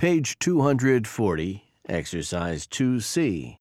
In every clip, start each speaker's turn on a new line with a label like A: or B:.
A: Page 240, Exercise 2C.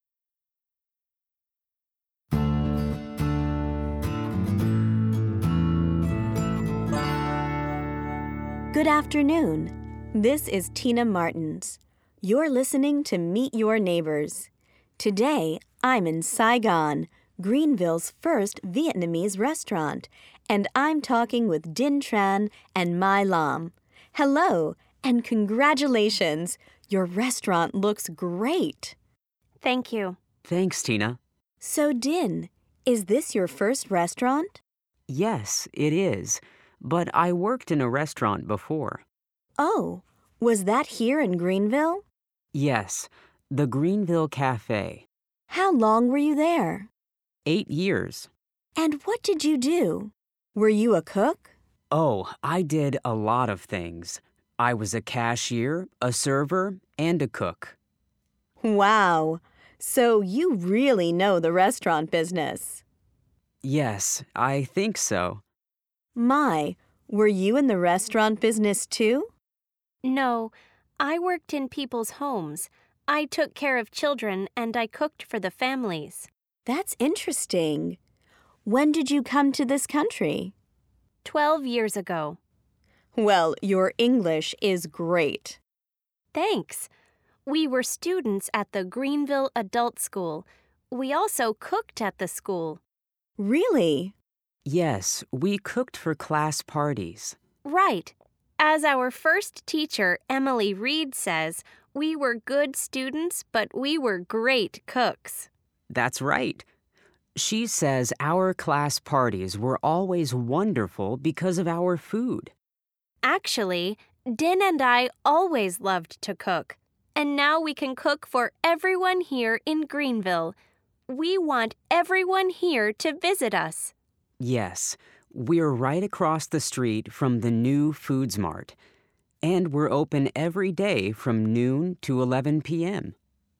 B: Good afternoon. This is Tina Martins. You're listening to Meet Your Neighbors. Today, I'm in Saigon, Greenville's first Vietnamese restaurant, and I'm talking with Dinh Tran and Mai Lam. Hello, and congratulations! Your restaurant looks great.
C: Thank you.
D: Thanks, Tina.
B: So, Dinh, is this your first restaurant?
D: Yes, it is. But I worked in a restaurant before.
B: Oh, was that here in Greenville?
D: Yes, the Greenville Cafe.
B: How long were you there?
D: 8 years.
B: And what did you do? Were you a cook?
D: Oh, I did a lot of things. I was a cashier, a server, and a cook.
B: Wow! So you really know the restaurant business.
D: Yes, I think so.
B: Mai, were you in the restaurant business too?
C: No, I worked in people's homes. I took care of children and I cooked for the families.
B: That's interesting. When did you come to this country?
C: 12 years ago.
B: Well, your English is great.
C: Thanks. We were students at the Greenville Adult School. We also cooked at the school.
B: Really?
D: Yes, we cooked for class parties.
C: Right. As our first teacher, Emily Reed, says, we were good students, but we were great cooks.
D: That's right. She says our class parties were always wonderful because of our food.
C: Actually, Dinh and I always loved to cook. And now we can cook for everyone here in Greenville. We want everyone here to visit us.
D: Yes, we're right across the street from the new Foods Mart. And we're open every day from noon to 11 p.m.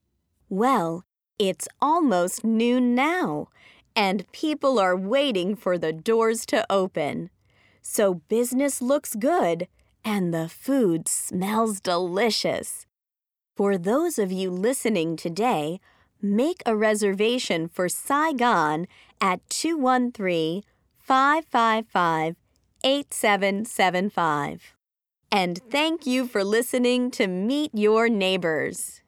B: Well, it's almost noon now, and people are waiting for the doors to open. So business looks good, and the food smells delicious. For those of you listening today, make a reservation for Saigon at 213-555-8775. And thank you for listening to Meet Your Neighbors.